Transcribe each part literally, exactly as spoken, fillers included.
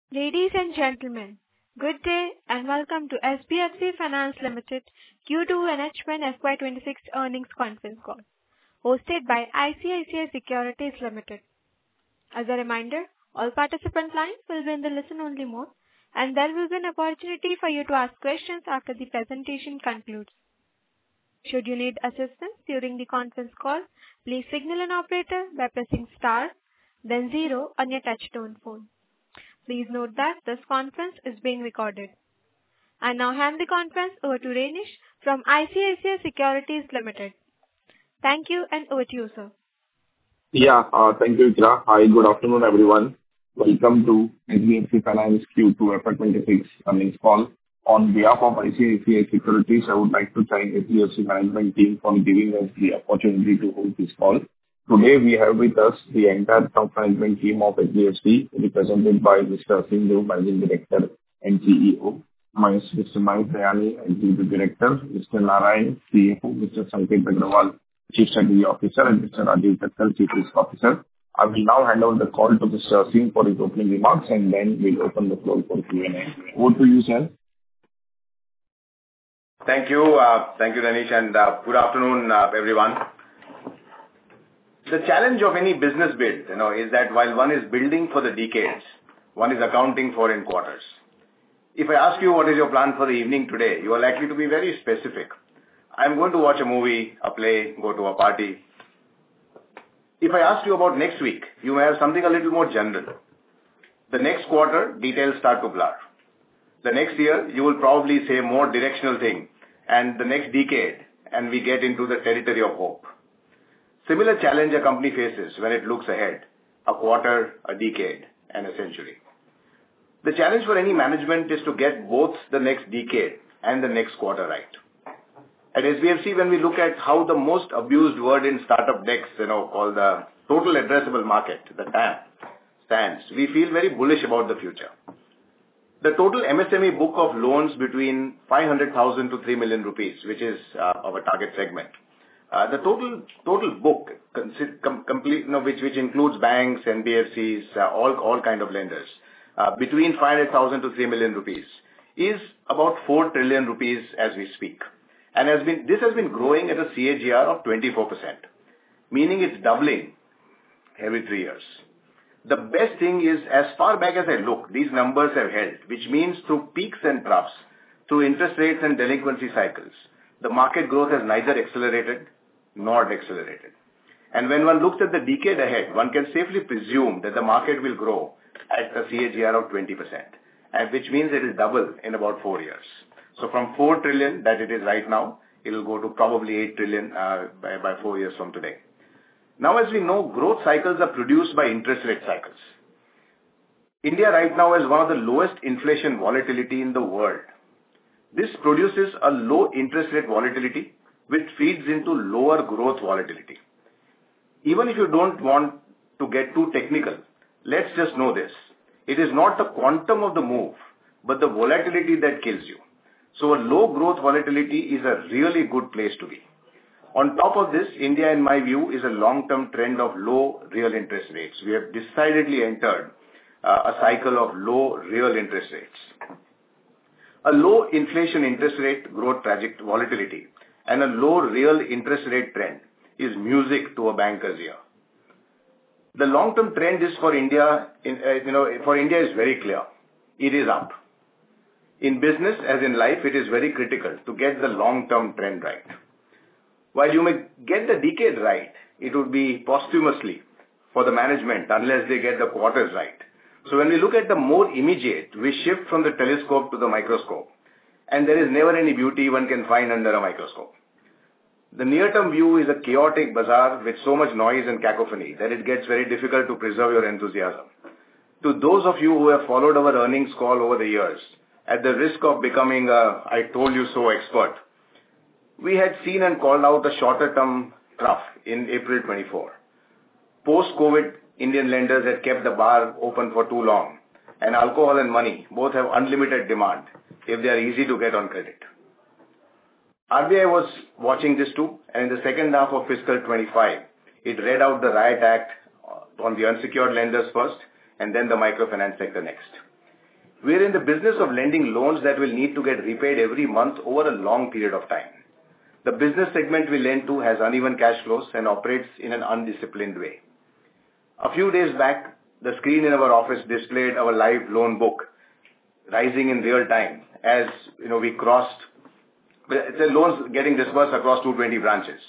Ladies and gentlemen, good day and welcome to S B F C Finance Limited Q two and H one F Y twenty-six earnings conference call, hosted by I C I C I Securities Limited. As a reminder, all participant lines will be in the listen-only mode, and there will be an opportunity for you to ask questions after the presentation concludes. Should you need assistance during the conference call, please signal an operator by pressing star, then zero on your touch-tone phone. Please note that this conference is being recorded. I now hand the conference over to Renish from I C I C I Securities Limited. Thank you, and over to you, sir. Yeah, uh, thank you, Ikra. Hi, good afternoon, everyone. Welcome to S B F C Finance Q two F Y twenty-six earnings call. On behalf of I C I C I Securities, I would like to thank S B F C management team for giving us the opportunity to hold this call. Today, we have with us the entire top management team of S B F C, represented by Mister Sindhu, Managing Director and C E O, Mister Mahesh Dayani, Executive Director, Mister Narayan, C F O, Mister Sanket Agrawal, Chief Strategy Officer, and Mister Rajiv Thakkar, Chief Risk Officer. I will now hand over the call to Mister Singh for his opening remarks, and then we'll open the floor for Q and A. Over to you, sir. Thank you. Uh, thank you, Danish, and uh, good afternoon, uh, everyone. The challenge of any business build, you know, is that while one is building for the decades, one is accounting for in quarters. If I ask you what is your plan for the evening today, you are likely to be very specific. I'm going to watch a movie, a play, go to a party. If I ask you about next week, you may have something a little more general. The next quarter, details start to blur. The next year, you will probably say more directional thing, and the next decade, and we get into the territory of hope. Similar challenge a company faces when it looks ahead, a quarter, a decade, and a century. The challenge for any management is to get both the next decade and the next quarter right. At S B F C, when we look at how the most abused word in startup decks, you know, called the total addressable market, the T A M, stands, we feel very bullish about the future. The total M S M E book of loans between five hundred thousand to three million rupees, which is uh, our target segment. Uh, the total total book, com- complete, you know, which which includes banks, N B F Cs, uh, all all kind of lenders, uh, between five hundred thousand to three million rupees, is about four trillion rupees as we speak, and has been this has been growing at a C A G R of twenty-four percent, meaning it's doubling every three years. The best thing is, as far back as I look, these numbers have held, which means through peaks and troughs, through interest rates and delinquency cycles, the market growth has neither accelerated nor decelerated. And when one looks at the decade ahead, one can safely presume that the market will grow at a C A G R of twenty percent, and which means it will double in about four years. So from four trillion that it is right now, it will go to probably eight trillion uh, by, by four years from today. Now, as we know, growth cycles are produced by interest rate cycles. India right now has one of the lowest inflation volatility in the world. This produces a low interest rate volatility, which feeds into lower growth volatility. Even if you don't want to get too technical, let's just know this. It is not the quantum of the move, but the volatility that kills you. So a low growth volatility is a really good place to be. On top of this, India, in my view, is a long-term trend of low real interest rates. We have decidedly entered uh, a cycle of low real interest rates. A low inflation interest rate growth trajectory volatility and a low real interest rate trend is music to a banker's ear. The long-term trend is for India, in, uh, you know, for India is very clear. It is up. In business, as in life, it is very critical to get the long-term trend right. While you may get the decade right, it would be posthumously for the management unless they get the quarters right. So when we look at the more immediate, we shift from the telescope to the microscope, and there is never any beauty one can find under a microscope. The near-term view is a chaotic bazaar with so much noise and cacophony that it gets very difficult to preserve your enthusiasm. To those of you who have followed our earnings call over the years, at the risk of becoming a I told you so expert, we had seen and called out a shorter-term trough in April twenty-four. Post-COVID, Indian lenders had kept the bar open for too long, and alcohol and money both have unlimited demand if they are easy to get on credit. R B I was watching this too, and in the second half of fiscal twenty-five, it read out the Riot Act on the unsecured lenders first, and then the microfinance sector next. We're in the business of lending loans that will need to get repaid every month over a long period of time. The business segment we lend to has uneven cash flows and operates in an undisciplined way. A few days back, the screen in our office displayed our live loan book rising in real time as you know we crossed the loans getting disbursed across two hundred twenty branches.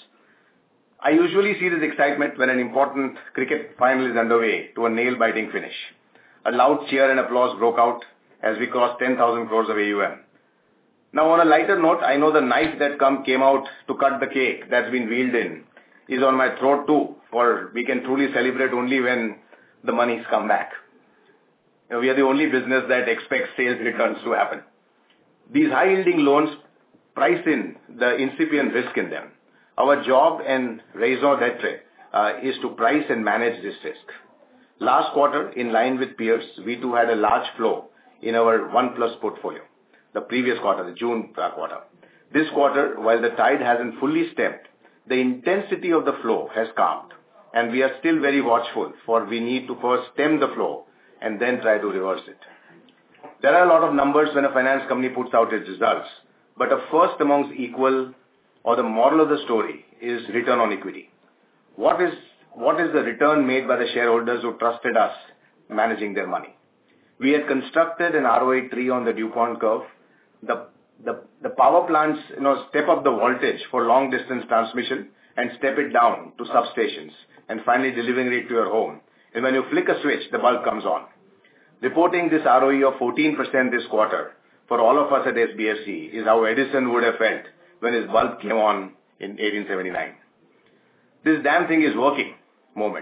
I usually see this excitement when an important cricket final is underway to a nail-biting finish. A loud cheer and applause broke out as we crossed ten thousand crores of A U M. Now, on a lighter note, I know the knife that come came out to cut the cake that's been wheeled in is on my throat too, for we can truly celebrate only when the monies come back. You know, we are the only business that expects sales returns to happen. These high-yielding loans price in the incipient risk in them. Our job and raison d'etre uh, is to price and manage this risk. Last quarter, in line with peers, we too had a large flow in our one plus portfolio. The previous quarter, the June quarter. This quarter, while the tide hasn't fully stemmed, the intensity of the flow has calmed, and we are still very watchful, for we need to first stem the flow and then try to reverse it. There are a lot of numbers when a finance company puts out its results, but a first amongst equal, or the moral of the story, is return on equity. What is, what is the return made by the shareholders who trusted us managing their money? We had constructed an R O A tree on the DuPont curve. The, the, the power plants, you know, step up the voltage for long distance transmission and step it down to substations and finally delivering it to your home. And when you flick a switch, the bulb comes on. Reporting this R O E of fourteen percent this quarter for all of us at S B F C is how Edison would have felt when his bulb came on in eighteen seventy-nine. This damn thing is working moment.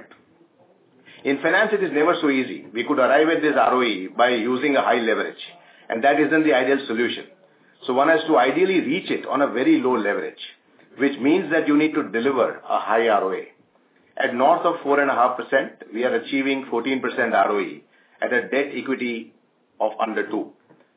In finance, it is never so easy. We could arrive at this R O E by using a high leverage, and that isn't the ideal solution. So one has to ideally reach it on a very low leverage, which means that you need to deliver a high R O A. At north of four point five percent, we are achieving fourteen percent R O E at a debt equity of under two.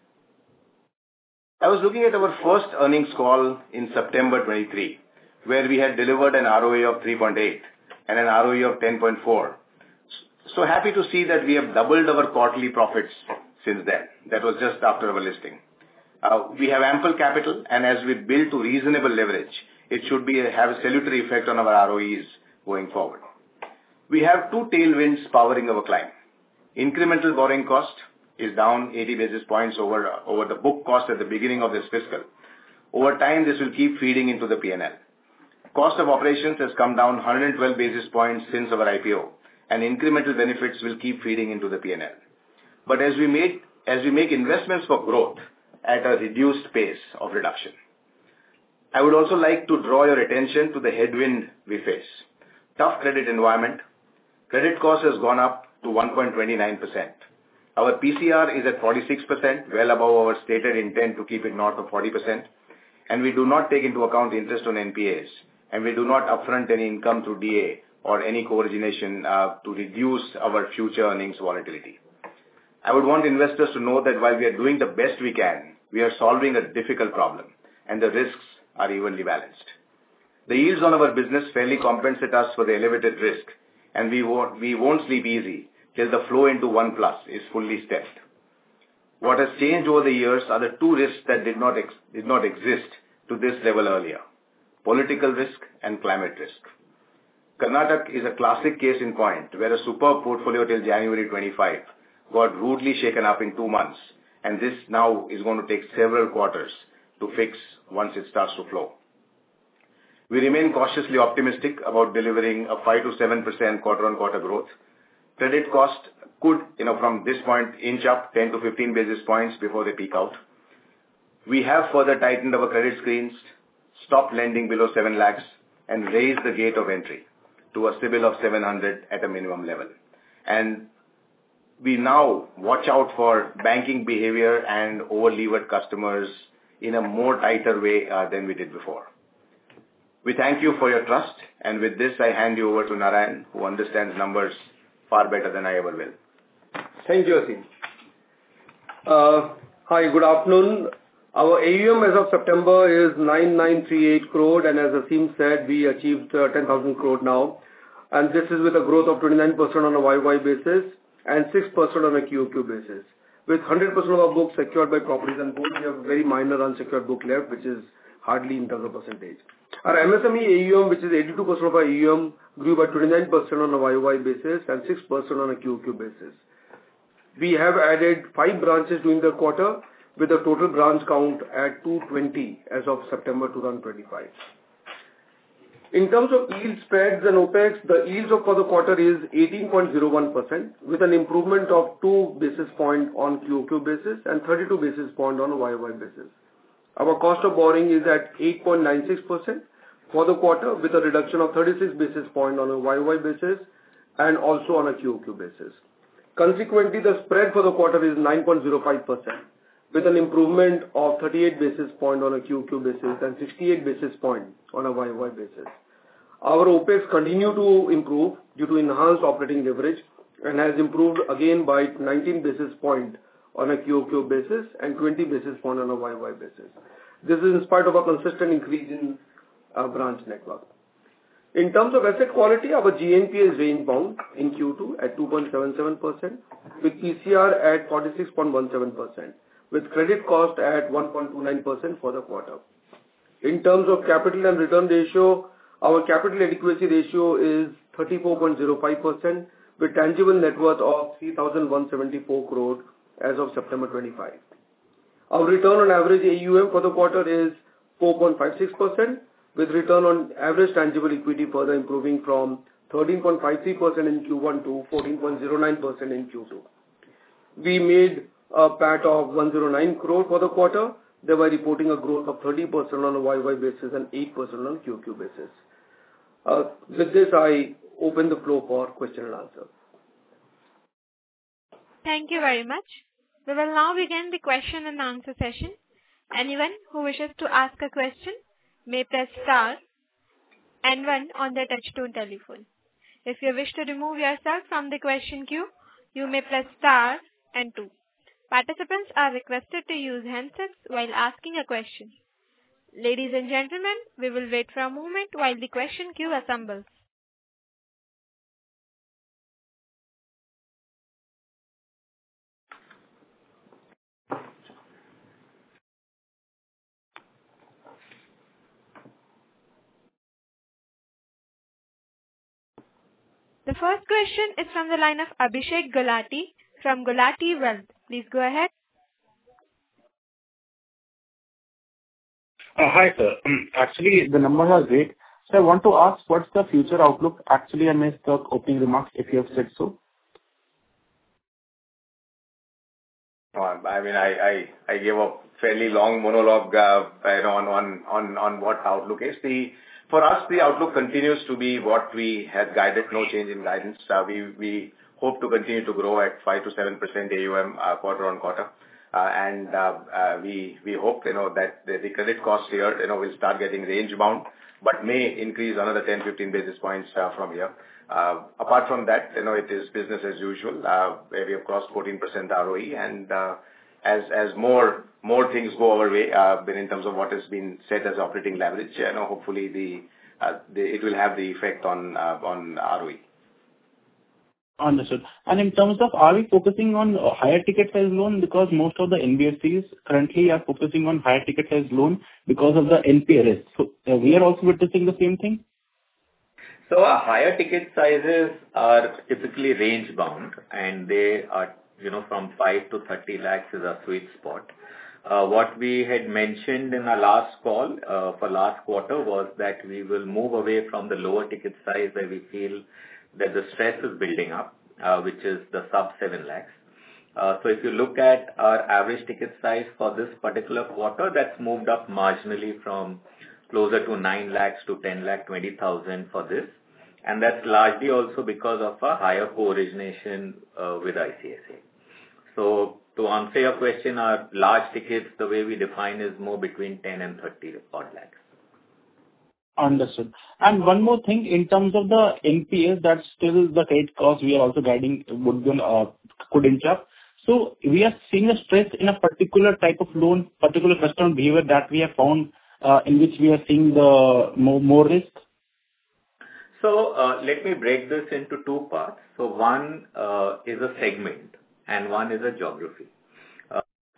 I was looking at our first earnings call in September twenty-three, where we had delivered an R O A of three point eight and an R O E of ten point four. So happy to see that we have doubled our quarterly profits since then. That was just after our listing. Uh, we have ample capital, and as we build to reasonable leverage, it should be a, have a salutary effect on our R O Es going forward. We have two tailwinds powering our climb. Incremental borrowing cost is down eighty basis points over, uh, over the book cost at the beginning of this fiscal. Over time, this will keep feeding into the P and L. Cost of operations has come down one hundred twelve basis points since our I P O, and incremental benefits will keep feeding into the P and L. But as we make, as we make investments for growth at a reduced pace of reduction, I would also like to draw your attention to the headwind we face. Tough credit environment. Credit cost has gone up to one point two nine percent. Our P C R is at forty-six percent, well above our stated intent to keep it north of forty percent. And we do not take into account interest on N P As. And we do not upfront any income through D A or any co-origination uh, to reduce our future earnings volatility. I would want investors to know that while we are doing the best we can, we are solving a difficult problem, and the risks are evenly balanced. The yields on our business fairly compensate us for the elevated risk, and we won't, we won't sleep easy till the flow into one plus is fully stepped. What has changed over the years are the two risks that did not, ex- did not exist to this level earlier: political risk and climate risk. Karnataka is a classic case in point where a superb portfolio till January twenty-five got rudely shaken up in two months, and this now is going to take several quarters to fix once it starts to flow. We remain cautiously optimistic about delivering a five to seven percent quarter-on-quarter growth. Credit cost could, you know, from this point inch up ten to fifteen basis points before they peak out. We have further tightened our credit screens, stopped lending below seven lakhs, and raised the gate of entry to a CIBIL of seven hundred at a minimum level. And we now watch out for banking behavior and over-levered customers in a more tighter way uh, than we did before. We thank you for your trust, and with this I hand you over to Narayan, who understands numbers far better than I ever will. Thank you, Asim. Uh, hi, good afternoon. Our A U M as of September is nine thousand nine hundred thirty-eight crore, and as Asim said, we achieved uh, ten thousand crore now. And this is with a growth of twenty-nine percent on a Y Y basis and six percent on a Q O Q basis. with one hundred percent of our books secured by properties and gold. We have a very minor unsecured book left, which is hardly in terms of percentage. Our M S M E A U M, which is eighty-two percent of our A U M, grew by twenty-nine percent on a Y O Y basis and six percent on a Q O Q basis. We have added five branches during the quarter, with a total branch count at two hundred twenty as of September twenty twenty-five. In terms of yield spreads and OpEx, the yields for the quarter is eighteen point zero one percent, with an improvement of two basis points on Q O Q basis and thirty-two basis points on a Y O Y basis. Our cost of borrowing is at eight point nine six percent for the quarter, with a reduction of thirty-six basis points on a Y O Y basis and also on a Q O Q basis. Consequently, the spread for the quarter is nine point zero five percent, with an improvement of thirty-eight basis points on a Q O Q basis and sixty-eight basis points on a Y O Y basis. Our OpEx continue to improve due to enhanced operating leverage and has improved again by nineteen basis points on a Q O Q basis and twenty basis points on a Y O Y basis. This is in spite of a consistent increase in our branch network. In terms of asset quality, our G N P A is range bound in Q two at two point seven seven percent, with P C R at forty-six point one seven percent, with credit cost at one point two nine percent for the quarter. In terms of capital and return ratio, our capital adequacy ratio is thirty-four point zero five percent, with tangible net worth of three thousand one hundred seventy-four crore as of September twenty-five. Our return on average A U M for the quarter is four point five six percent, with return on average tangible equity further improving from thirteen point five three percent in Q one to fourteen point zero nine percent in Q two. We made a P A T of one hundred nine crore for the quarter, thereby reporting a growth of thirty percent on a Y O Y basis and eight percent on a Q O Q basis. Uh, with this, I open the floor for question and answer. Thank you very much. We will now begin the question and answer session. Anyone who wishes to ask a question may press star and one on their touchtone telephone. If you wish to remove yourself from the question queue, you may press star and two. Participants are requested to use handsets while asking a question. Ladies and gentlemen, we will wait for a moment while the question queue assembles. The first question is from the line of Abhishek Gulati from Gulati Wealth. Please go ahead. Uh, Hi, sir. Um, Actually, the numbers are great. So I want to ask, what's the future outlook? Actually, I missed the opening remarks, if you have said so. Uh, I mean, I, I, I gave a fairly long monologue uh, on, on, on, on what outlook is. The, for us, the outlook continues to be what we had guided, no change in guidance. Uh, we, we hope to continue to grow at five to seven percent A U M uh, quarter on quarter. Uh, and uh, uh, we we hope, you know, that the, the credit cost here, you know, will start getting range bound, but may increase another ten to fifteen basis points uh, from here. Uh, apart from that, you know, it is business as usual, uh, where we have crossed fourteen percent R O E, and uh, as as more more things go our way, uh, in terms of what has been set as operating leverage, you know, hopefully the, uh, the it will have the effect on uh, on R O E. Understood. And in terms of, are we focusing on uh, higher ticket size loan? Because most of the N B F Cs currently are focusing on higher ticket size loan because of the N P A risk. So uh, we are also witnessing the same thing? So our higher ticket sizes are typically range bound, and they are, you know, from five to thirty lakhs is a sweet spot. Uh, what we had mentioned in our last call uh, for last quarter was that we will move away from the lower ticket size where we feel that the stress is building up, uh, which is the sub seven lakhs. Uh, so if you look at our average ticket size for this particular quarter, that's moved up marginally from closer to nine lakhs to ten lakh twenty thousand for this. And that's largely also because of a higher co-origination uh, with I C I C I. So to answer your question, our large tickets, the way we define, is more between ten and thirty odd lakhs. Understood. And one more thing, in terms of the N P As, that's still the credit cost we are also guiding would be, uh, could inch up. So we are seeing a stress in a particular type of loan, particular customer behavior that we have found, uh, in which we are seeing the more, more risk. So uh, let me break this into two parts. So one uh, is a segment and one is a geography.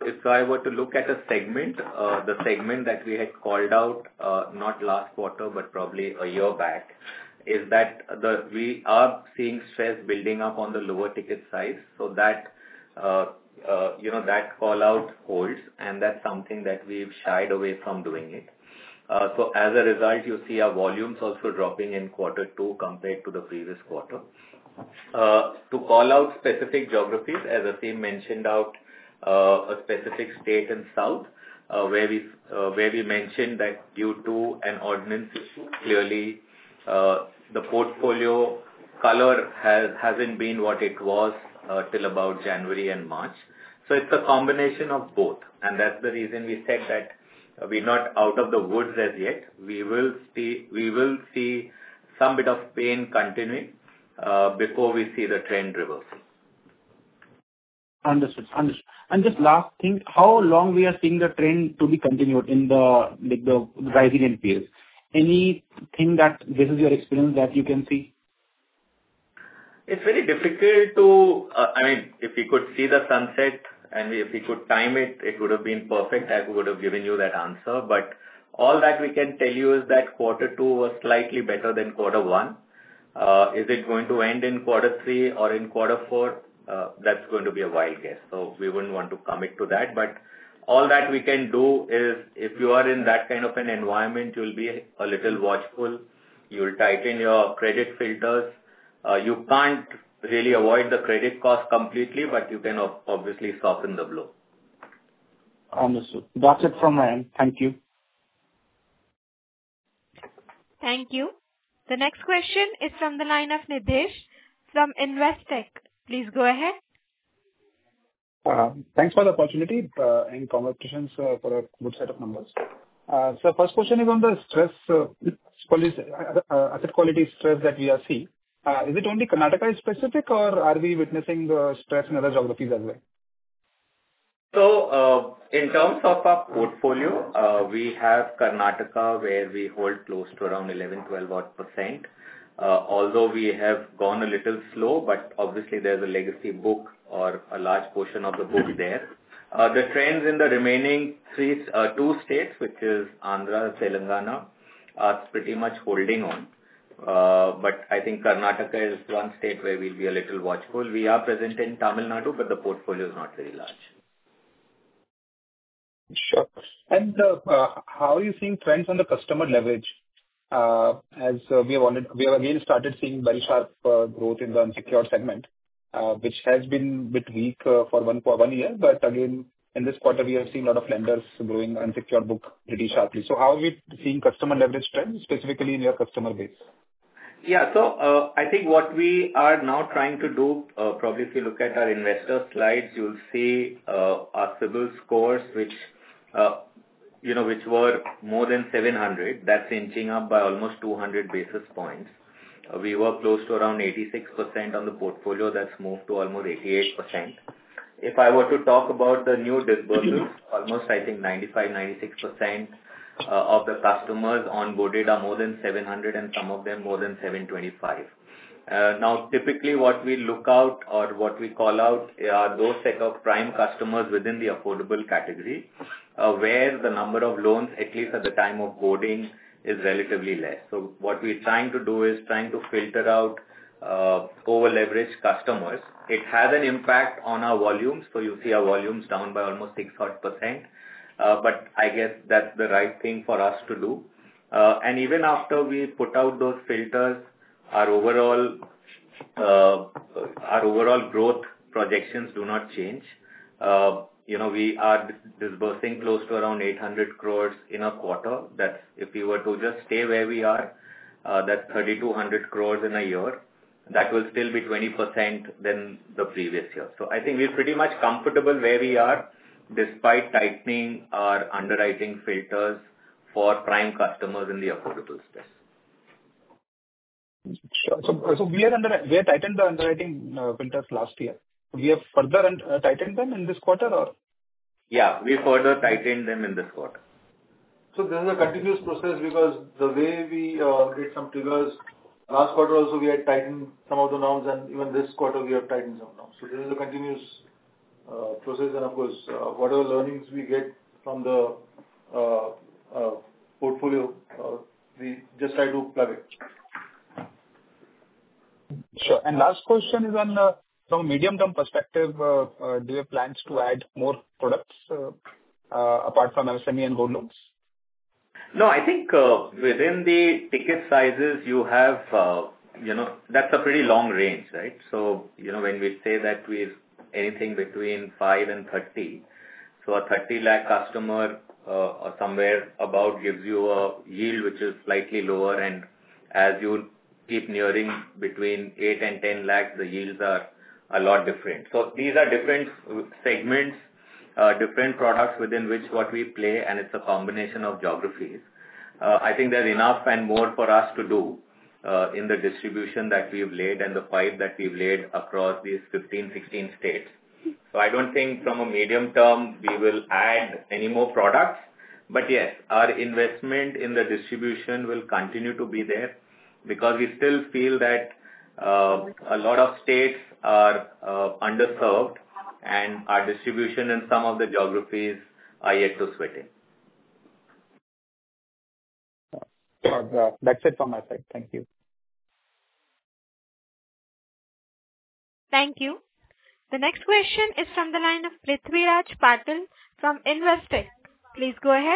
if I were to look at a segment, uh, the segment that we had called out, uh, not last quarter, but probably a year back, is that the we are seeing stress building up on the lower ticket size. So that, uh, uh, you know, that call out holds, and that's something that we've shied away from doing it. Uh, so as a result, you see our volumes also dropping in quarter two compared to the previous quarter. Uh, to call out specific geographies, as Aseem mentioned out, uh, a specific state in South, uh, where we uh, where we mentioned that due to an ordinance issue, clearly uh, the portfolio color has hasn't been what it was uh, till about January and March. So it's a combination of both, and that's the reason we said that we're not out of the woods as yet. We will see we will see some bit of pain continuing uh, before we see the trend reversing. Understood. Understood. And just last thing, how long we are seeing the trend to be continued in the like the rising N P As? Anything that this is your experience that you can see? It's very difficult to, uh, I mean, if we could see the sunset and if we could time it, it would have been perfect. I would have given you that answer. But all that we can tell you is that quarter two was slightly better than quarter one. Uh, is it going to end in quarter three or in quarter four? Uh, that's going to be a wild guess. So we wouldn't want to commit to that. But all that we can do is if you are in that kind of an environment, you'll be a little watchful. You'll tighten your credit filters. Uh, you can't really avoid the credit cost completely, but you can obviously soften the blow. Understood. That's it from my end. Thank you. Thank you. The next question is from the line of Nidhesh from Investec. Please go ahead. Uh, Thanks for the opportunity, uh, and congratulations uh, for a good set of numbers. Uh, So first question is on the stress, uh, quality, uh, uh, asset quality stress that we are seeing. Uh, Is it only Karnataka specific, or are we witnessing uh, stress in other geographies as well? So, uh, in terms of our portfolio, uh, we have Karnataka where we hold close to around eleven, twelve odd percent. Uh, although we have gone a little slow, but obviously there's a legacy book or a large portion of the book there. Uh, the trends in the remaining three, uh, two states, which is Andhra, Telangana, are pretty much holding on. Uh, but I think Karnataka is one state where we'll be a little watchful. We are present in Tamil Nadu, but the portfolio is not very large. Sure. And uh, uh, how are you seeing trends on the customer leverage? Uh, as uh, we have already, we have again started seeing very sharp uh, growth in the unsecured segment, uh, which has been a bit weak uh, for one for one year. But again, in this quarter, we have seen a lot of lenders growing unsecured book pretty sharply. So how are we seeing customer leverage trends, specifically in your customer base? Yeah. So, uh, I think what we are now trying to do, uh, probably if you look at our investor slides, you'll see uh, our CIBIL scores, which, uh, you know, which were more than seven hundred. That's inching up by almost two hundred basis points. Uh, we were close to around eighty-six percent on the portfolio. That's moved to almost eighty-eight percent. If I were to talk about the new disbursements, almost I think ninety-five, ninety-six percent uh, of the customers onboarded are more than seven hundred and some of them more than seven twenty-five. Uh, now, typically what we look out or what we call out are those set of prime customers within the affordable category, uh, where the number of loans, at least at the time of boarding, is relatively less. So what we're trying to do is trying to filter out uh, over-leveraged customers. It has an impact on our volumes. So you see our volumes down by almost six odd percent. Uh, but I guess that's the right thing for us to do. Uh, and even after we put out those filters, our overall uh, our overall growth projections do not change. Uh, you know, we are disbursing close to around eight hundred crores in a quarter. That's if we were to just stay where we are, uh, that's thirty-two hundred crores in a year. That will still be twenty percent than the previous year. So I think we're pretty much comfortable where we are, despite tightening our underwriting filters for prime customers in the affordable space. Sure. So, so we are under we have tightened the underwriting uh, filters last year. We have further un- uh, tightened them in this quarter, or? Yeah, we further tightened them in this quarter. So this is a continuous process because the way we uh, did some triggers last quarter also we had tightened some of the norms, and even this quarter we have tightened some norms. So this is a continuous uh, process, and of course, uh, whatever learnings we get from the uh, uh, portfolio, uh, we just try to plug it. Sure. And last question is on uh, from a medium-term perspective, uh, uh, do you have plans to add more products uh, uh, apart from M S M E and gold loans? No, I think uh, within the ticket sizes you have, uh, you know, that's a pretty long range, right? So, you know, when we say that we anything between five and thirty, so a thirty lakh customer uh, or somewhere about gives you a yield which is slightly lower, and as you keep nearing between eight and ten lakhs, the yields are a lot different. So these are different segments, uh, different products within which what we play, and it's a combination of geographies. Uh, I think there's enough and more for us to do uh, in the distribution that we've laid and the pipe that we've laid across these fifteen, sixteen states. So I don't think from a medium term we will add any more products. But yes, our investment in the distribution will continue to be there, because we still feel that uh, a lot of states are uh, underserved, and our distribution in some of the geographies are yet to sweat in. Uh, that's it from my side. Thank you. Thank you. The next question is from the line of Prithviraj Patil from Investec. Please go ahead.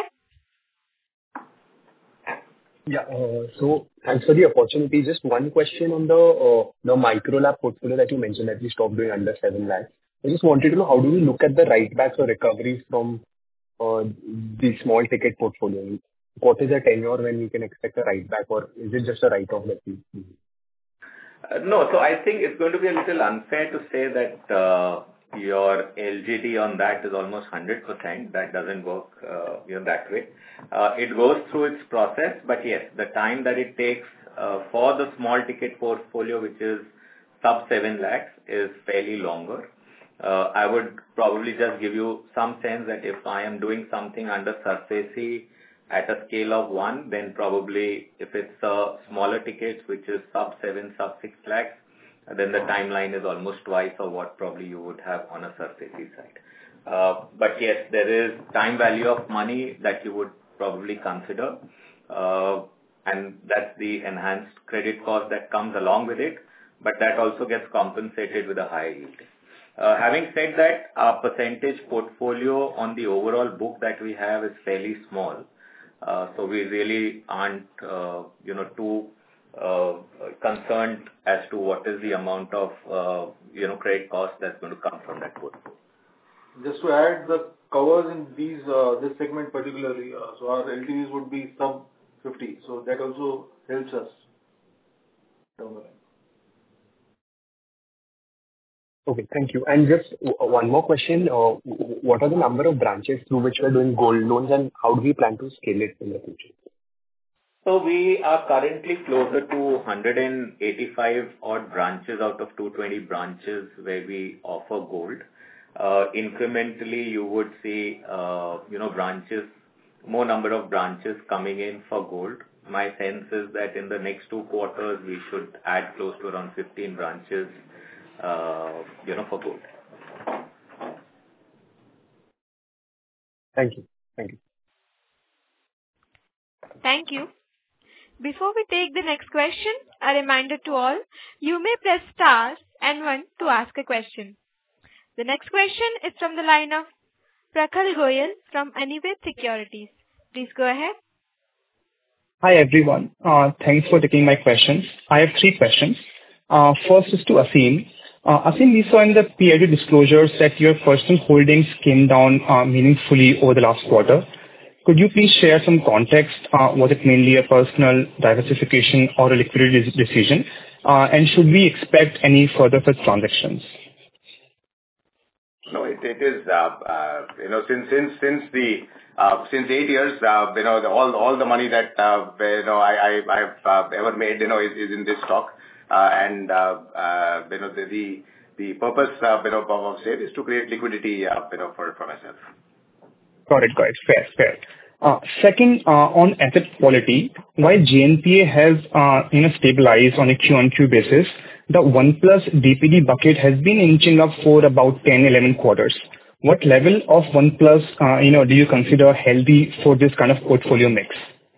Yeah. uh, So thanks for the opportunity. Just one question on the uh, the Micro LAP portfolio that you mentioned that we stopped doing under seven lakhs. I just wanted to know, how do we look at the write-backs or recoveries from uh, the small ticket portfolio? What is the tenure when we can expect a write-back, or is it just a write-off that we do? Uh, no, so I think it's going to be a little unfair to say that uh, your L G D on that is almost one hundred percent. That doesn't work uh, you know, that way. Uh, it goes through its process, but yes, the time that it takes uh, for the small ticket portfolio, which is sub seven lakhs, is fairly longer. Uh, I would probably just give you some sense that if I am doing something under SARFAESI at a scale of one, then probably if it's a smaller tickets, which is sub seven, sub six lakhs, then the timeline is almost twice of what probably you would have on a SARFAESI side. Uh, but yes, there is time value of money that you would probably consider, uh, and that's the enhanced credit cost that comes along with it, but that also gets compensated with a higher yield. Uh, having said that, our percentage portfolio on the overall book that we have is fairly small. Uh, so we really aren't, uh, you know, too uh, concerned as to what is the amount of, uh, you know, credit cost that's going to come from that portfolio. Just to add, the covers in these uh, this segment particularly, uh, so our L T Vs would be sub fifty. So that also helps us down the line. Okay, thank you. And just w- one more question. Uh, w- What are the number of branches through which we are doing gold loans, and how do we plan to scale it in the future? So we are currently closer to one hundred eighty-five odd branches out of two hundred twenty branches where we offer gold. Uh, incrementally, you would see, uh, you know, branches, more number of branches coming in for gold. My sense is that in the next two quarters, we should add close to around fifteen branches, uh, you know, for gold. Thank you. Thank you. Thank you. Before we take the next question, a reminder to all, you may press star and one to ask a question. The next question is from the line of Prakhar Goyal from Anivet Securities. Please go ahead. Hi, everyone. Uh, Thanks for taking my questions. I have three questions. Uh, First is to Aseem. Uh, Aseem, we saw in the P I D disclosures that your personal holdings came down uh, meaningfully over the last quarter. Could you please share some context? Uh, Was it mainly a personal diversification or a liquidity decision? Uh, And should we expect any further such transactions? No, it, it is, uh, uh, you know, since, since, since the, uh, since eight years, uh, you know, the, all, all the money that, uh, you know, I, I, I've uh, ever made, you know, is, is in this stock. Uh, and, uh, uh, you know, the, the, the purpose, uh, you know, of sale is to create liquidity, uh, you know, for, for myself. Got it. Got it. Fair. Fair. Uh, Second, uh, on asset quality, while G N P A has, uh, you know, stabilized on a Q-on-Q basis, the one plus D P D bucket has been inching up for about ten, eleven quarters. What level of one plus, uh, you know, do you consider healthy for this kind of portfolio mix?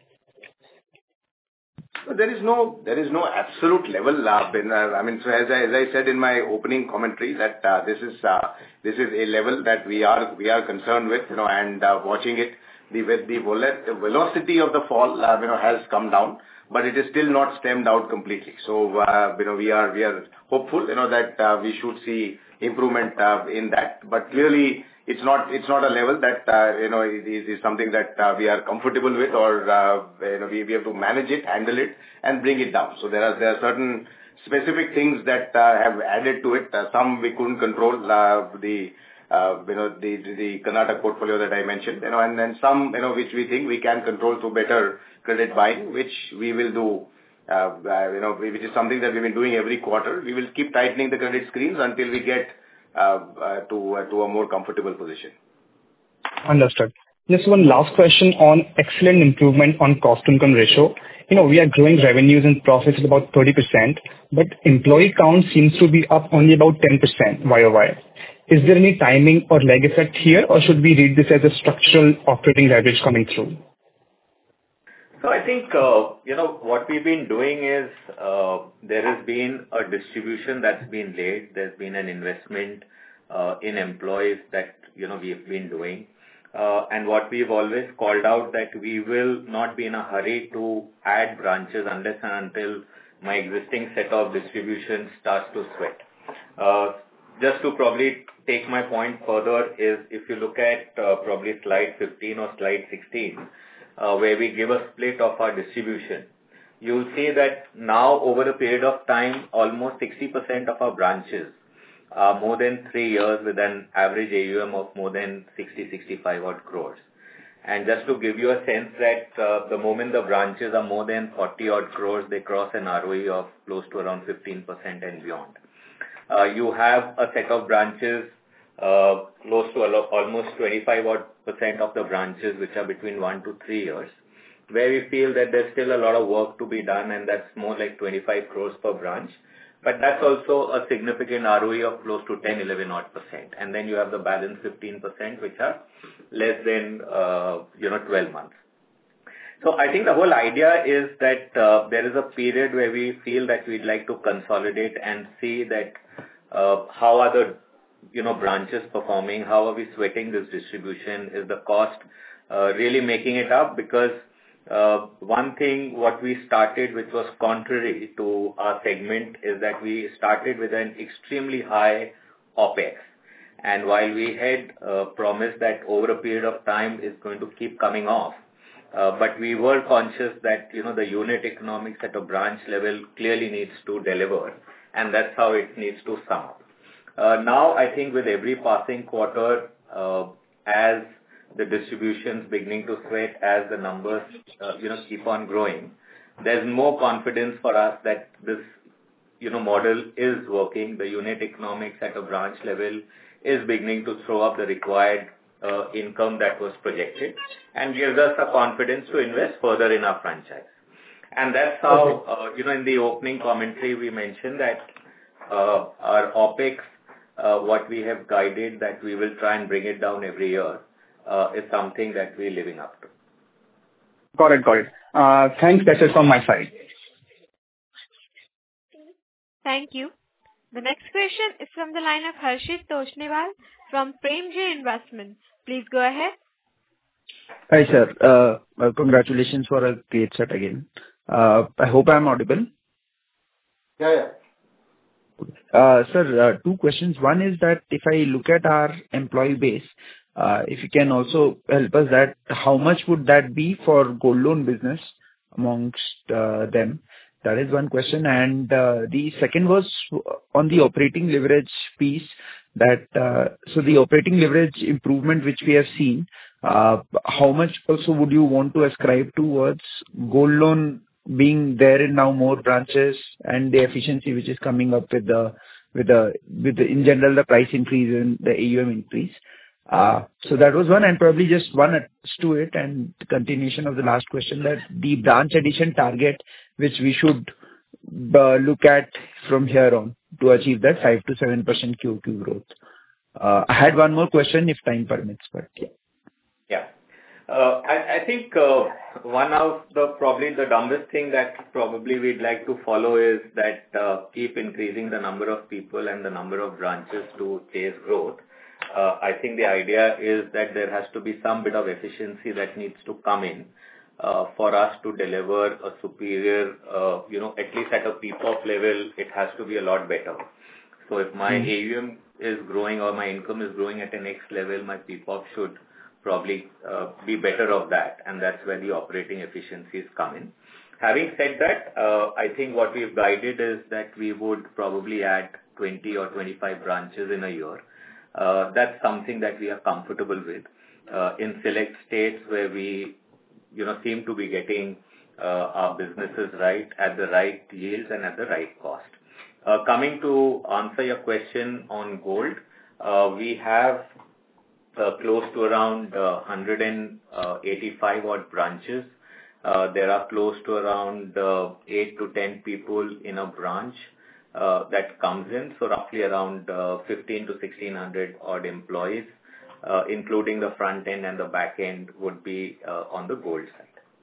There is no there is no absolute level. Uh, in, uh, I mean, so as I, as I said in my opening commentary, that uh, this is uh, this is a level that we are we are concerned with, you know, and uh, watching it. The the vol- velocity of the fall, uh, you know, has come down, but it is still not stemmed out completely. So, uh, you know, we are we are hopeful, you know, that uh, we should see improvement uh, in that. But clearly, it's not it's not a level that uh, you know is, is something that uh, we are comfortable with, or uh, you know we, we have to manage it, handle it, and bring it down. So there are there are certain specific things that uh, have added to it. Uh, some we couldn't control. Uh, the Uh, you know, the, the Karnataka portfolio that I mentioned, you know, and then some, you know, which we think we can control through better credit buying, which we will do, uh, uh, you know, which is something that we've been doing every quarter. We will keep tightening the credit screens until we get uh, uh, to uh, to a more comfortable position. Understood. Just one last question on excellent improvement on cost-to-income ratio. You know, we are growing revenues and profits at about thirty percent, but employee count seems to be up only about ten percent Y O Y. Is there any timing or lag effect here, or should we read this as a structural operating leverage coming through? So I think, uh, you know, what we've been doing is uh, there has been a distribution that's been laid. There's been an investment uh, in employees that, you know, we've been doing. Uh, and what we've always called out that we will not be in a hurry to add branches unless and until my existing set of distribution starts to sweat. Uh, just to probably take my point further is if you look at uh, probably slide fifteen or slide sixteen, uh, where we give a split of our distribution, you'll see that now over a period of time, almost sixty percent of our branches are more than three years with an average A U M of more than sixty, sixty-five odd crores. And just to give you a sense that uh, the moment the branches are more than forty odd crores, they cross an R O E of close to around fifteen percent and beyond. Uh, you have a set of branches uh, close to almost twenty-five odd percent of the branches which are between one to three years, where we feel that there's still a lot of work to be done, and that's more like twenty-five crores per branch. But that's also a significant R O E of close to ten, eleven odd percent. And then you have the balance fifteen percent, which are less than, uh, you know, twelve months. So I think the whole idea is that uh, there is a period where we feel that we'd like to consolidate and see that uh, how are the, you know, branches performing, how are we sweating this distribution, is the cost uh, really making it up? Because Uh, one thing what we started, which was contrary to our segment, is that we started with an extremely high OPEX. And while we had uh, promised that over a period of time is going to keep coming off, uh, but we were conscious that, you know, the unit economics at a branch level clearly needs to deliver, and that's how it needs to sum up. Uh, now, I think with every passing quarter, uh, as the distributions beginning to sweat, as the numbers, uh, you know, keep on growing, there's more confidence for us that this, you know, model is working. The unit economics at a branch level is beginning to throw up the required uh, income that was projected, and gives us a confidence to invest further in our franchise. And that's how, uh, you know, in the opening commentary, we mentioned that uh, our OPEX, uh, what we have guided that we will try and bring it down every year, Uh, is something that we're living up to. Got it, got it. Uh, thanks, that's it from my side. Thank you. The next question is from the line of Harshit Toshnewal from Premji Investment. Please go ahead. Hi, sir. Uh, uh, congratulations for a great set again. Uh, I hope I'm audible. Yeah, yeah. Uh, sir, uh, two questions. One is that if I look at our employee base, Uh, if you can also help us that how much would that be for gold loan business amongst uh, them? That is one question. And uh, the second was on the operating leverage piece, that uh, so the operating leverage improvement which we have seen, uh, how much also would you want to ascribe towards gold loan being there in now more branches and the efficiency which is coming up with the with the with the, in general, the price increase and the A U M increase? Uh, So that was one, and probably just one adds to it, and the continuation of the last question, that the branch addition target, which we should uh, look at from here on to achieve that five to seven percent Q O Q growth. Uh, I had one more question, if time permits, but yeah. Yeah. Uh, I I think uh, one of the probably the dumbest thing that probably we'd like to follow is that uh, keep increasing the number of people and the number of branches to chase growth. Uh, I think the idea is that there has to be some bit of efficiency that needs to come in uh, for us to deliver a superior, uh, you know, at least at a P P O P level, it has to be a lot better. So if my A U M is growing or my income is growing at an X level, my P P O P should probably uh, be better of that, and that's where the operating efficiencies come in. Having said that, uh, I think what we've guided is that we would probably add twenty or twenty-five branches in a year. Uh, that's something that we are comfortable with. Uh, in select states where we, you know, seem to be getting uh, our businesses right at the right yields and at the right cost. Uh, coming to answer your question on gold, uh, we have uh, close to around uh, one hundred eighty-five odd branches. Uh, there are close to around uh, eight to ten people in a branch uh, that comes in, so roughly around uh, fifteen to sixteen hundred odd employees, uh, including the front end and the back end would be uh, on the gold side.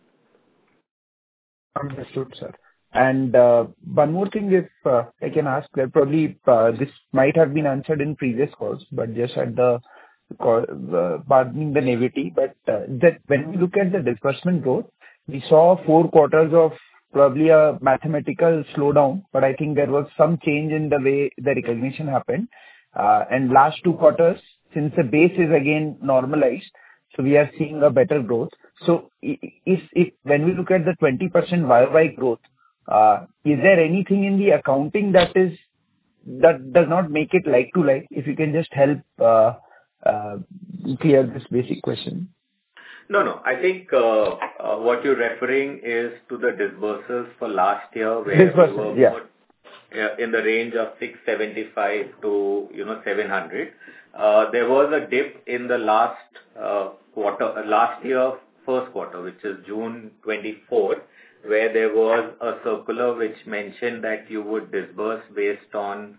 Understood, sir. And uh, one more thing, if uh, I can ask, that probably uh, this might have been answered in previous calls, but just at the call, uh, pardoning the naivety, but uh, that when we look at the disbursement growth, we saw four quarters of probably a mathematical slowdown, but I think there was some change in the way the recognition happened. Uh, and last two quarters, since the base is again normalized, so we are seeing a better growth. So if, if when we look at the twenty percent Y O Y growth, uh, is there anything in the accounting that is that does not make it like to like? If you can just help uh, uh, clear this basic question. No, no. I think uh, uh, what you're referring is to the disbursals for last year, where we were yeah. more, uh, in the range of six seventy-five to you know seven hundred. Uh, there was a dip in the last uh, quarter, uh, last year first quarter, which is June twenty-fourth, where there was a circular which mentioned that you would disburse based on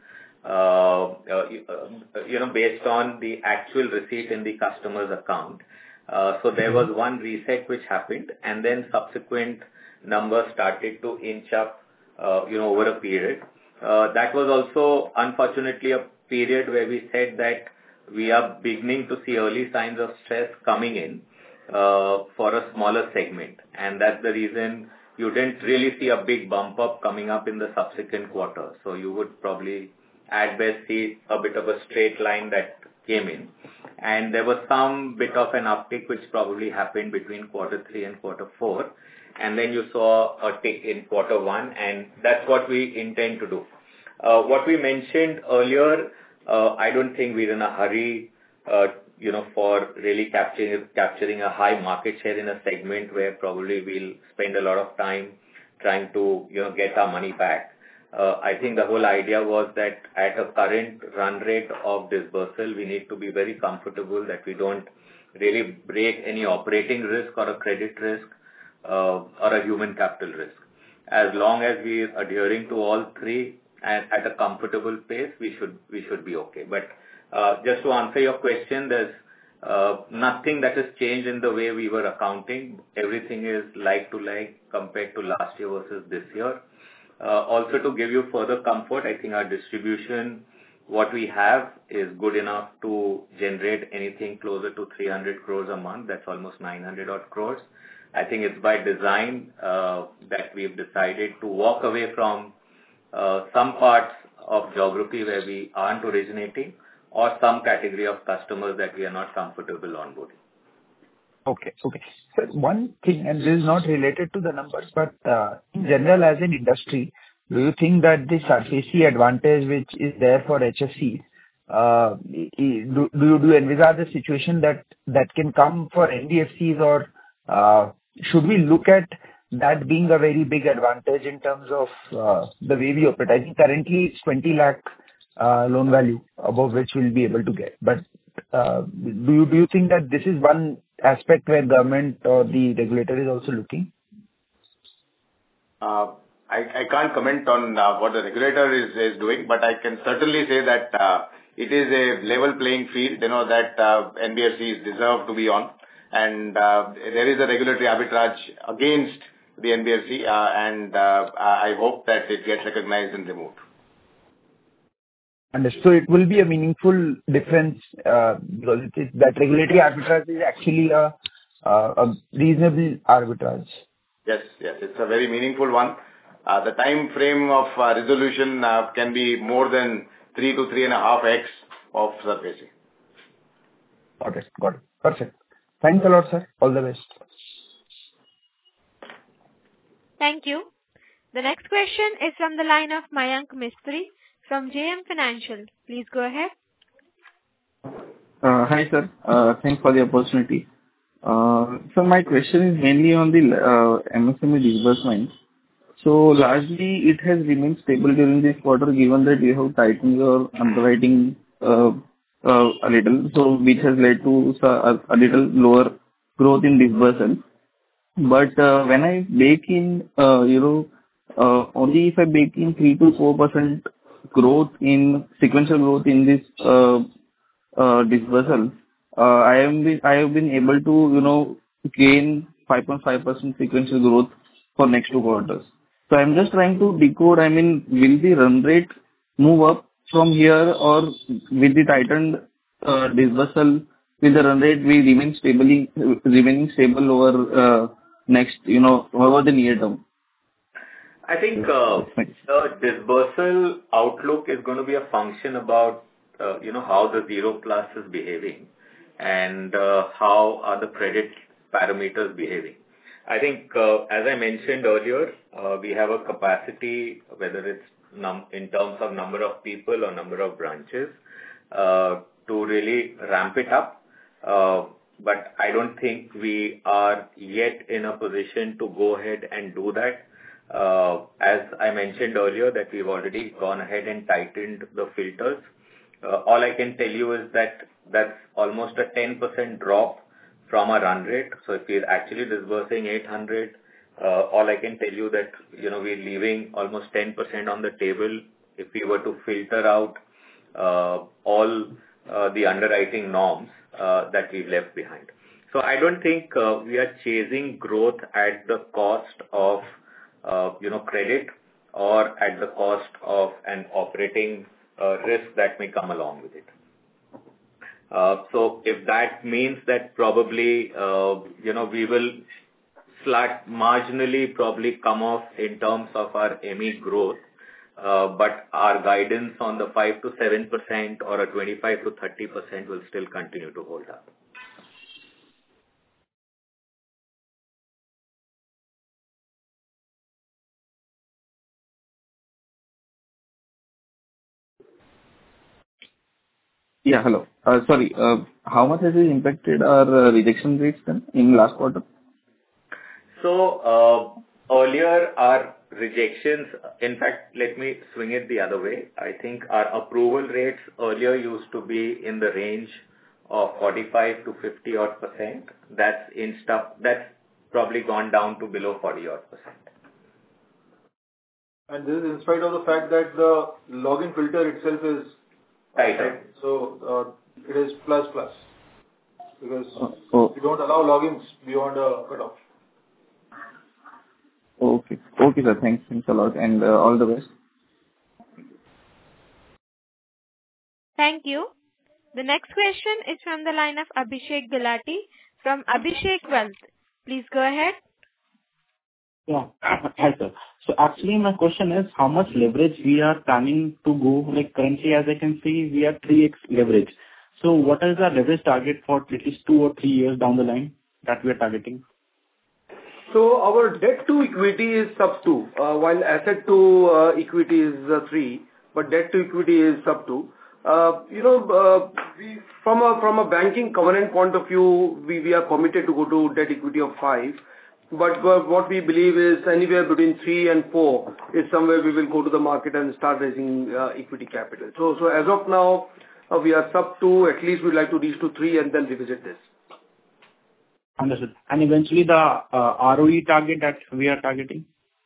uh, uh, you know based on the actual receipt in the customer's account. Uh, so there was one reset which happened, and then subsequent numbers started to inch up, uh, you know, over a period. Uh, that was also, unfortunately, a period where we said that we are beginning to see early signs of stress coming in uh, for a smaller segment, and that's the reason you didn't really see a big bump up coming up in the subsequent quarter. So you would probably at best see a bit of a straight line that came in. And there was some bit of an uptick which probably happened between quarter three and quarter four. And then you saw a tick in quarter one, and that's what we intend to do. Uh, what we mentioned earlier, uh, I don't think we're in a hurry, uh, you know, for really capturing, capturing a high market share in a segment where probably we'll spend a lot of time trying to, you know, get our money back. Uh, I think the whole idea was that at a current run rate of disbursal, we need to be very comfortable that we don't really break any operating risk or a credit risk uh, or a human capital risk. As long as we are adhering to all three and at a comfortable pace, we should we should be okay. But uh, just to answer your question, there's uh, nothing that has changed in the way we were accounting. Everything is like to like compared to last year versus this year. Uh, also, to give you further comfort, I think our distribution, what we have, is good enough to generate anything closer to three hundred crores a month. That's almost nine hundred odd crores. I think it's by design uh, that we've decided to walk away from uh, some parts of geography where we aren't originating, or some category of customers that we are not comfortable onboarding. Okay. Okay. So one thing, and this is not related to the numbers, but uh, in general, as an industry, do you think that the SARFAESI advantage which is there for H F Cs, uh, do, do you do envisage a situation that that can come for N B F Cs, or uh, should we look at that being a very big advantage in terms of uh, the way we operate? I think currently it's twenty lakh uh, loan value above which we'll be able to get. But Uh, Do you do you think that this is one aspect where government or the regulator is also looking? Uh, I I can't comment on uh, what the regulator is is doing, but I can certainly say that uh, it is a level playing field, you know, that uh, N B F Cs deserve to be on. And uh, there is a regulatory arbitrage against the N B F C, uh, and uh, I hope that it gets recognized and removed. Understood. So it will be a meaningful difference, uh, because it is that regulatory arbitrage is actually a uh, a reasonable arbitrage. Yes, yes, it's a very meaningful one. Uh, the time frame of uh, resolution uh, can be more than three to three and a half x of surfacing. Got it. Got it. Perfect. Thanks a lot, sir. All the best. Thank you. The next question is from the line of Mayank Mistry from J M Financial. Please go ahead. Uh, Hi, sir. Uh, Thanks for the opportunity. Uh, So my question is mainly on the uh, M S M E disbursement. So largely it has remained stable during this quarter, given that you have tightened your underwriting uh, uh, a little, so which has led to uh, a a little lower growth in disbursement. But uh, when I bake in, uh, you know, uh, only if I bake in three to four percent growth in sequential growth in this uh, uh, disbursal, uh, I have been I have been able to, you know, gain five point five percent sequential growth for next two quarters. So I'm just trying to decode, I mean, will the run rate move up from here, or with the tightened uh, disbursal, will the run rate be remain stably remaining stable over uh, next, you know, over the near term? I think uh, the disbursal outlook is going to be a function about, uh, you know, how the zero plus is behaving and uh, how are the credit parameters behaving. I think, uh, as I mentioned earlier, uh, we have a capacity, whether it's num- in terms of number of people or number of branches, uh, to really ramp it up. Uh, but I don't think we are yet in a position to go ahead and do that. Uh, as I mentioned earlier, that we've already gone ahead and tightened the filters. Uh, all I can tell you is that that's almost a ten percent drop from our run rate. So if we're actually disbursing eight hundred, uh, all I can tell you that, you know, we're leaving almost ten percent on the table if we were to filter out uh, all uh, the underwriting norms uh, that we've left behind. So I don't think uh, we are chasing growth at the cost of, uh, you know, credit or at the cost of an operating uh, risk that may come along with it. Uh, so if that means that probably, uh, you know, we will slight marginally probably come off in terms of our M E growth, uh, but our guidance on the five to seven percent or a twenty-five to thirty percent will still continue to hold up. Yeah, hello. Uh, Sorry, uh, how much has it impacted our uh, rejection rates then in last quarter? So, uh, earlier our rejections, in fact, let me swing it the other way. I think our approval rates earlier used to be in the range of forty-five to fifty odd percent. That's in stuff, that's probably gone down to below forty odd percent. And this is in spite of the fact that the login filter itself is tighter. So uh, it is plus plus because Oh, oh. we don't allow logins beyond a cutoff. Okay. Okay, sir. Thanks. Thanks a lot, and uh, all the best. Thank you. The next question is from the line of Abhishek Gulati from Abhishek Wealth. Please go ahead. Yeah. Hi, sir. So actually, my question is how much leverage we are planning to go? Like currently, as I can see, we are three x leverage. So what is our leverage target for at least two or three years down the line that we are targeting? So our debt to equity is sub two, uh, while asset to uh, equity is uh, three, but debt to equity is sub two. Uh, you know, uh, we, from a from a banking covenant point of view, we, we are committed to go to debt equity of five. But what we believe is anywhere between three and four is somewhere we will go to the market and start raising uh, equity capital. So, so as of now, Uh, we are sub two, at least we'd like to reach to three and then revisit this. Understood. And eventually the uh, R O E target that we are targeting?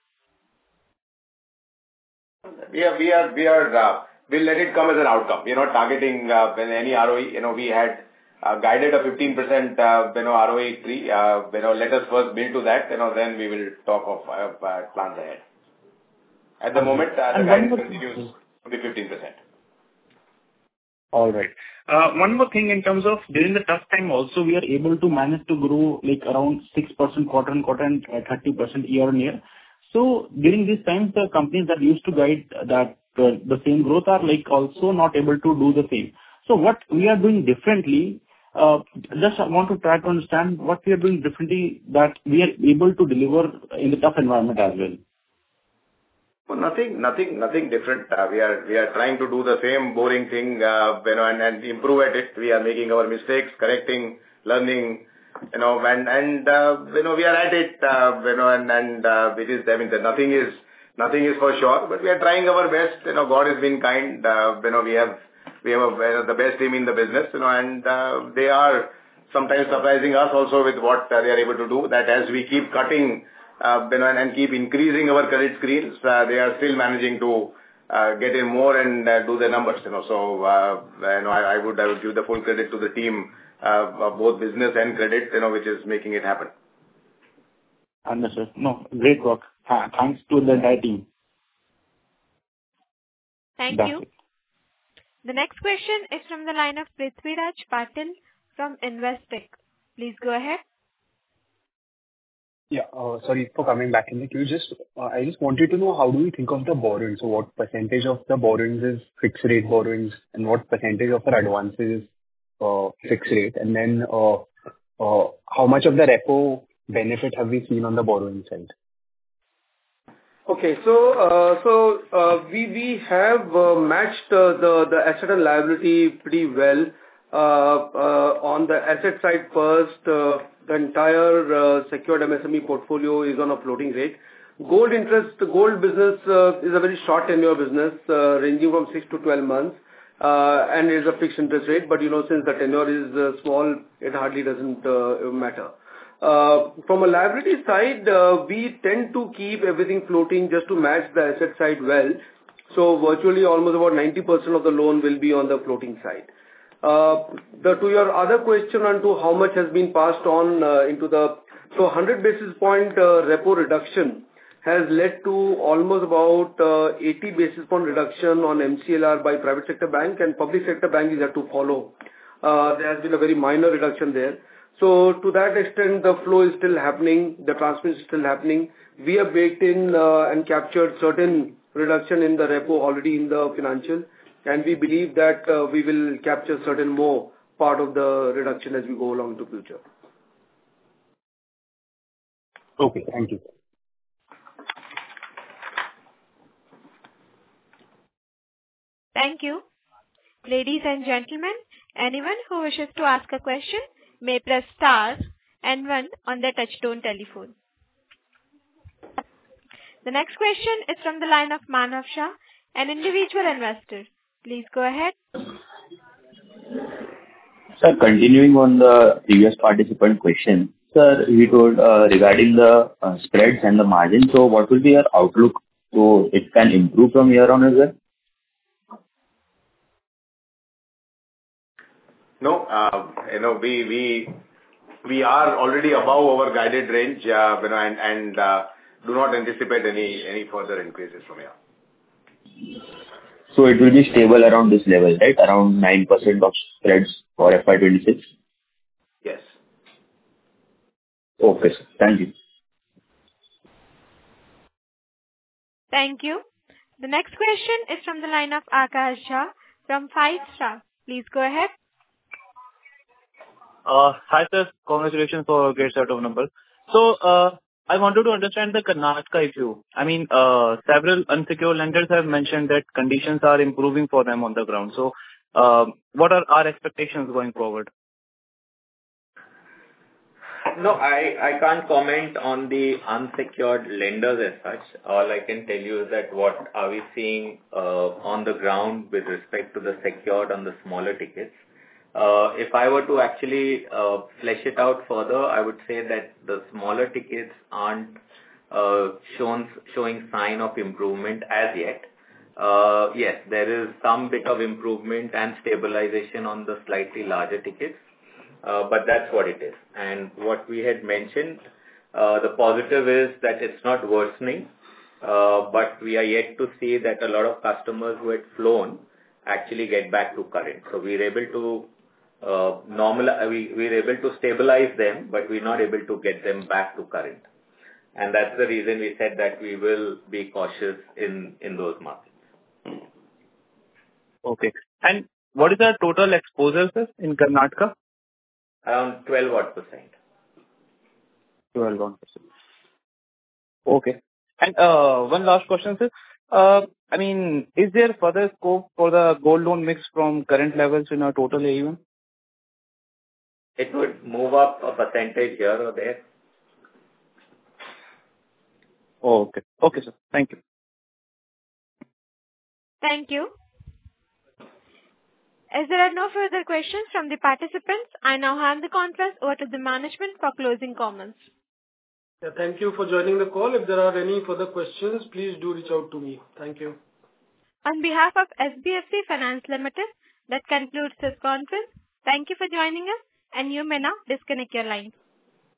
We are, we are, we are, uh, we'll let it come as an outcome. We're not targeting uh, when any R O E, you know, we had uh, guided a fifteen percent, uh, you know, R O E three, uh, you know, let us first build to that, you know, then we will talk of uh, uh, plans ahead. At the moment, uh, the guidance continues to be fifteen percent. All right. Uh, One more thing in terms of during the tough time also, we are able to manage to grow like around six percent quarter-on-quarter and uh, thirty percent year-on-year. So during these times, the companies that used to guide that uh, the same growth are like also not able to do the same. So what we are doing differently, uh, just I want to try to understand what we are doing differently that we are able to deliver in the tough environment as well. Well, nothing, nothing, nothing different. Uh, we are, we are trying to do the same boring thing, uh, you know, and, and improve at it. We are making our mistakes, correcting, learning, you know, and, and, uh, you know, we are at it, uh, you know, and, and, uh, it is, I mean, nothing is, nothing is for sure, but we are trying our best. You know, God has been kind. Uh, you know, we have, we have a, you know, the best team in the business, you know, and, uh, they are sometimes surprising us also with what uh, they are able to do, that as we keep cutting, Uh, you know, and, and keep increasing our credit screens, uh, they are still managing to uh, get in more and uh, do the numbers, you know. So, uh, you know, I, I would I would give the full credit to the team, uh, of both business and credit, you know, which is making it happen. Understood. No, great work. Th- Thanks to the entire team. Thank That's you. it. The next question is from the line of Prithviraj Patil from Investec. Please go ahead. Yeah, uh, sorry for coming back in the queue. Just, uh, I just wanted to know, how do we think of the borrowing? So what percentage of the borrowings is fixed rate borrowings, and what percentage of our advances is uh, fixed rate? And then, uh, uh, how much of the repo benefit have we seen on the borrowing side? Okay. So, uh, so uh, we we have uh, matched uh, the the asset and liability pretty well. Uh, uh, on the asset side first, uh, the entire uh, secured M S M E portfolio is on a floating rate. Gold interest, gold business uh, is a very short tenure business, uh, ranging from six to twelve months, uh, and is a fixed interest rate. But you know, since the tenure is uh, small, it hardly doesn't uh, matter. Uh, from a liability side, uh, we tend to keep everything floating just to match the asset side well. So virtually almost about ninety percent of the loan will be on the floating side. Uh, the, to your other question on to how much has been passed on uh, into the, so one hundred basis point uh, repo reduction has led to almost about uh, eighty basis point reduction on M C L R by private sector bank, and public sector bank is yet to follow. Uh, there has been a very minor reduction there. So to that extent, the flow is still happening, the transmission is still happening. We have baked in uh, and captured certain reduction in the repo already in the financial, and we believe that uh, we will capture certain more part of the reduction as we go along into future. Okay, thank you. Thank you. Ladies and gentlemen, anyone who wishes to ask a question may press star and one on their touchtone telephone. The next question is from the line of Manav Shah, an individual investor. Please go ahead. Sir, continuing on the previous participant question, sir, you told uh, regarding the uh, spreads and the margin. So what will be your outlook? So it can improve from here on as well? No, uh, you know, we we we are already above our guided range, uh, you know, and and uh, do not anticipate any any further increases from here. So it will be stable around this level, right? Around nine percent of spreads for F Y twenty-six? Yes. Okay, sir. Thank you. Thank you. The next question is from the line of Akash Shah from Five Star. Please go ahead. Uh, hi, sir. Congratulations for a great set of numbers. So, uh, I wanted to understand the Karnataka issue. I mean, uh, several unsecured lenders have mentioned that conditions are improving for them on the ground. So, uh, what are our expectations going forward? No, I I can't comment on the unsecured lenders as such. All I can tell you is that what are we seeing uh, on the ground with respect to the secured on the smaller tickets. Uh, If I were to actually uh, flesh it out further, I would say that the smaller tickets aren't uh, shown showing sign of improvement as yet. Uh, Yes, there is some bit of improvement and stabilization on the slightly larger tickets. Uh, but that's what it is. And what we had mentioned, uh, the positive is that it's not worsening, uh, but we are yet to see that a lot of customers who had flown actually get back to current. So we're able to uh, normal, we, we're able to stabilize them, but we're not able to get them back to current. And that's the reason we said that we will be cautious in, in those markets. Okay. And what is the total exposure, sir, in Karnataka? Around twelve odd percent. twelve odd percent. Okay. And uh, one last question, sir. Uh, I mean, is there further scope for the gold loan mix from current levels in our total A U M? It would move up a percentage here or there. Oh, okay. Okay, sir. Thank you. Thank you. As there are no further questions from the participants, I now hand the conference over to the management for closing comments. Yeah, thank you for joining the call. If there are any further questions, please do reach out to me. Thank you. On behalf of S B F C Finance Limited, that concludes this conference. Thank you for joining us, and you may now disconnect your line.